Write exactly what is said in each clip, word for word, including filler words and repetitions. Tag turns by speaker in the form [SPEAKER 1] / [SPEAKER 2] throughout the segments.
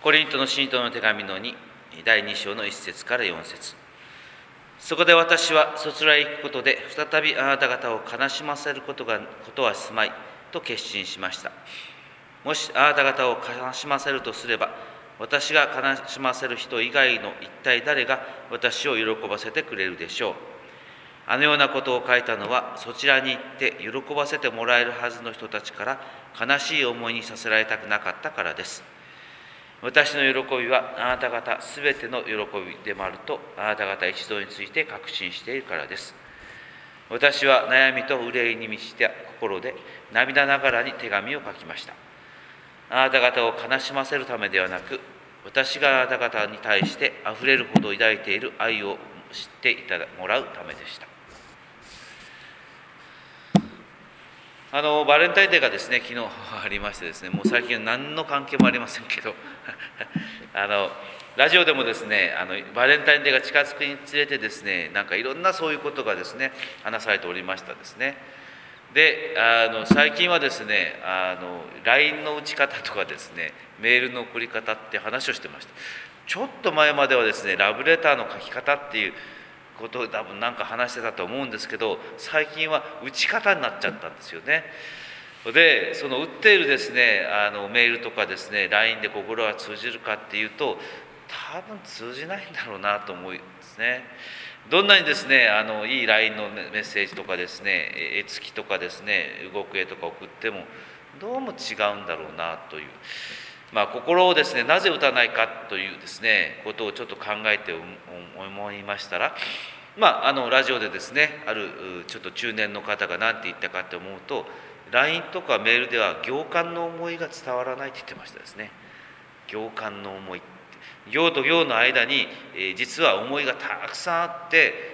[SPEAKER 1] コリントの信徒の手紙のに、だいに章のいち節からよん節。そこで私はそちらへ行くことで、再びあなた方を悲しませることがことはすまいと決心しました。もしあなた方を悲しませるとすれば、私が悲しませる人以外の一体誰が私を喜ばせてくれるでしょう。あのようなことを書いたのは、そちらに行って喜ばせてもらえるはずの人たちから悲しい思いにさせられたくなかったからです。私の喜びはあなた方すべての喜びでもあると、あなた方一同について確信しているからです。私は悩みと憂いに満ちた心で涙ながらに手紙を書きました。あなた方を悲しませるためではなく、私があなた方に対してあふれるほど抱いている愛を知っていただもらうためでした。あのバレンタインデーがですね、昨日ありましてですね、もう最近は何の関係もありませんけどあのラジオでもですね、あのバレンタインデーが近づくにつれてですね、なんかいろんなそういうことがですね話されておりましたですね。で、あの最近はですね、あの ライン の打ち方とかですね、メールの送り方って話をしてました。ちょっと前まではですね、ラブレターの書き方っていうことを多分なんか話してたと思うんですけど、最近は打ち方になっちゃったんですよね。で、その打っているですね、あのメールとかですね、ライン で心が通じるかっていうと、多分通じないんだろうなと思うんですね。どんなにですね、あのいい ライン のメッセージとかですね、絵付きとかですね、動く絵とか送ってもどうも違うんだろうなという、まあ、心をですね、なぜ打たないかというですねことをちょっと考えて思いましたら、まあ、あのラジオでですね、あるちょっと中年の方が何て言ったかって思うと、 ライン とかメールでは行間の思いが伝わらないって言ってましたですね。行間の思い、行と行の間に、えー、実は思いがたくさんあって、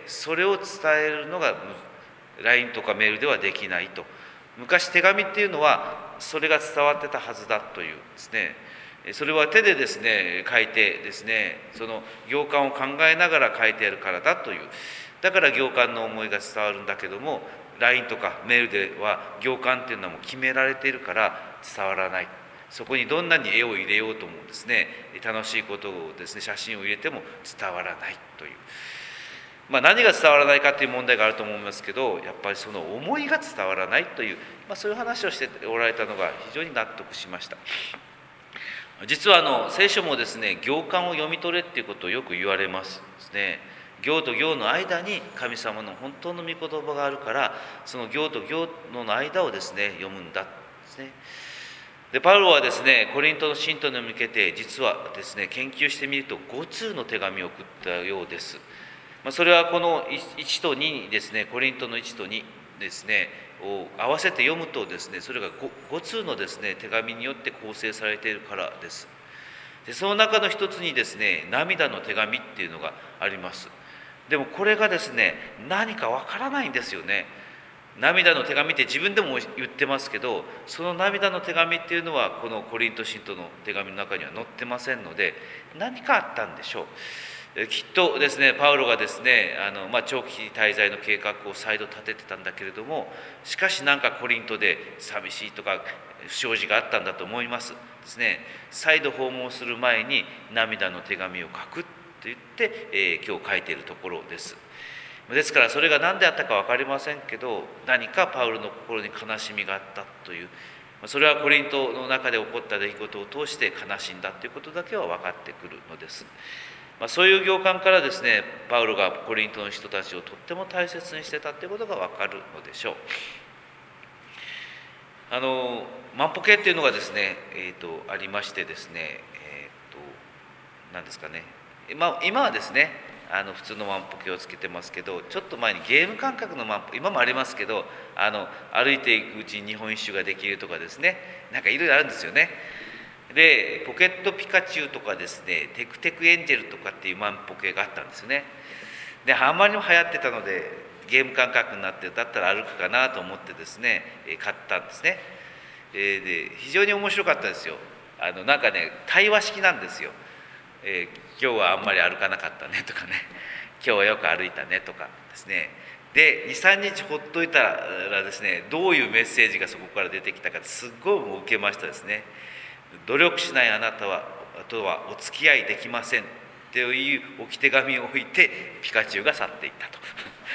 [SPEAKER 1] それを伝えるのが ライン とかメールではできないと。昔手紙っていうのはそれが伝わってたはずだというですね、それは手でですね書いてですね、その行間を考えながら書いてあるからだという、だから行間の思いが伝わるんだけども、 ライン とかメールでは行間っていうのはもう決められているから伝わらない。そこにどんなに絵を入れようともですね、楽しいことをですね、写真を入れても伝わらないという、まあ、何が伝わらないかという問題があると思いますけど、やっぱりその思いが伝わらないという、まあ、そういう話をしておられたのが非常に納得しました。実はあの聖書もですね、行間を読み取れっていうことをよく言われますですね。行と行の間に神様の本当の御言葉があるから、その行と行の間をですね読むんだですね。でパウロはですね、コリントの信徒に向けて実はですね、研究してみるとご通の手紙を送ったようです。まあ、それはこのいちとににですね、コリントのいちとにですねを合わせて読むとですね、それが 5, ご通のですね手紙によって構成されているからです。でその中の一つにですね、涙の手紙っていうのがあります。でもこれがですね、何かわからないんですよね。涙の手紙って自分でも言ってますけど、その涙の手紙っていうのはこのコリント信徒の手紙の中には載ってませんので、何かあったんでしょう。きっとですね、パウロがですね、あの、まあ、長期滞在の計画を再度立ててたんだけれども、しかしなんかコリントで寂しいとか不祥事があったんだと思いますですね。再度訪問する前に涙の手紙を書くと言って、えー、今日書いているところです。ですからそれが何であったか分かりませんけど、何かパウロの心に悲しみがあったという、それはコリントの中で起こった出来事を通して悲しんだということだけは分かってくるのです。まあ、そういう行間からですね、パウロがコリントの人たちをとっても大切にしてたということが分かるのでしょう。あの万歩計っていうのがですね、えー、とありましてですね、えー、と何ですかね、今, 今はですね、あの普通の万歩計をつけてますけど、ちょっと前にゲーム感覚の万歩、今もありますけど、あの歩いていくうちに日本一周ができるとかですね、なんかいろいろあるんですよね。でポケットピカチュウとかですね、テクテクエンジェルとかっていう万歩計があったんですよね。であまりにも流行ってたので、ゲーム感覚になって、だったら歩くかなと思ってですね買ったんですね。で非常に面白かったですよ。あのなんかね、対話式なんですよ。えー、今日はあんまり歩かなかったねとかね、今日はよく歩いたねとかですね。で にさんにちほっといたらですね、どういうメッセージがそこから出てきたか、すっごいもう受けましたですね。努力しないあなたはとはお付き合いできませんという置き手紙を置いてピカチュウが去っていったと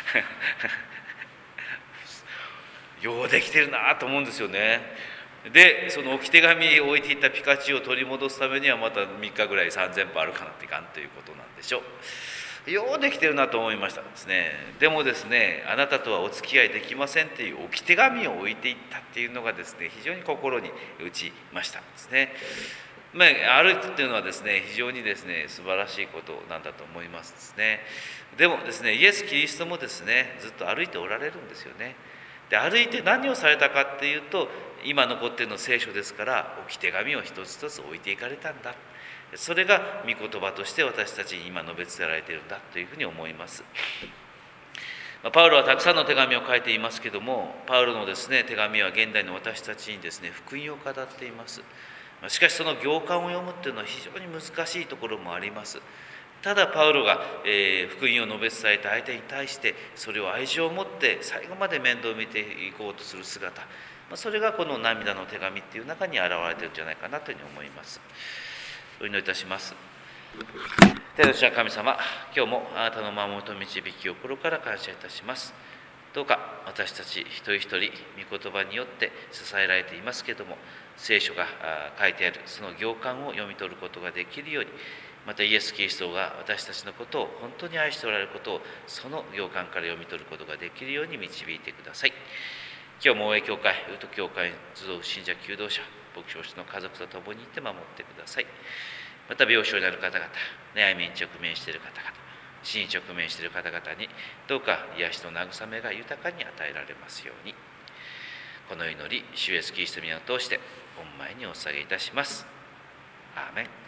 [SPEAKER 1] ようできてるなと思うんですよね。でその置き手紙を置いていったピカチュウを取り戻すためにはまたみっかぐらいさんぜん歩歩かなっていかんということなんでしょう。ようできてるなと思いましたですね。でもですね、あなたとはお付き合いできませんっていう置き手紙を置いていったっていうのがですね、非常に心に打ちましたですね。まあ、歩くっていうのはですね、非常にですね素晴らしいことなんだと思いますですね。でもですね、イエス・キリストもですねずっと歩いておられるんですよね。で歩いて何をされたかっていうと、今残っているの聖書ですから置き手紙を一つ一つ置いていかれたんだ。それが御言葉として私たちに今述べ伝えられているんだというふうに思います。パウロはたくさんの手紙を書いていますけども、パウロのですね手紙は現代の私たちにですね福音を語っています。しかしその行間を読むっていうのは非常に難しいところもあります。ただパウロが、えー、福音を述べ伝えた相手に対してそれを愛情を持って最後まで面倒を見ていこうとする姿、それがこの涙の手紙っていう中に現れているんじゃないかなというふうに思います。お祈りいたします。天の父なる神様、今日もあなたの守りと導きを心から感謝いたします。どうか私たち一人一人御言葉によって支えられていますけれども、聖書が書いてあるその行間を読み取ることができるように、またイエス・キリストが私たちのことを本当に愛しておられることをその行間から読み取ることができるように導いてください。今日も大江教会、ウト教会に集う信者求道者、牧師の家族と共にいて守ってください。また病床になる方々、悩みに直面している方々、死に直面している方々にどうか癒しと慰めが豊かに与えられますように。この祈り、主イエスキリストの皆を通して御前にお捧げいたします。アーメン。